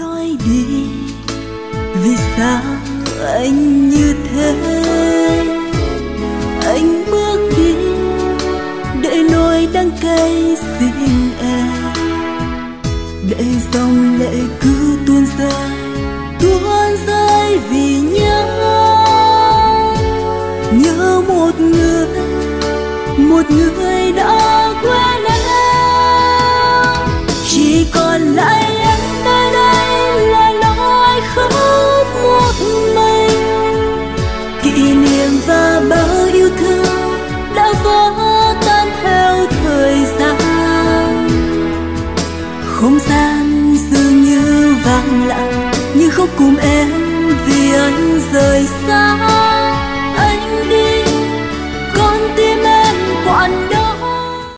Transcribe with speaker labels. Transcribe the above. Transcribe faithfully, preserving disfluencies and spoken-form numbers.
Speaker 1: nói đi vì sao anh như thế. Anh bước đi để nỗi đắng cay riêng em, để dòng lệ cứ tuôn rơi tuôn rơi vì nhớ nhớ một người một người đã quên em. Chỉ còn lại em nơi đây là lối khóc một mình, kỷ niệm và bao yêu thương đã vỡ tan theo thời gian. Không gian dường như vắng lặng, nhưng không cùng em vì anh rời xa.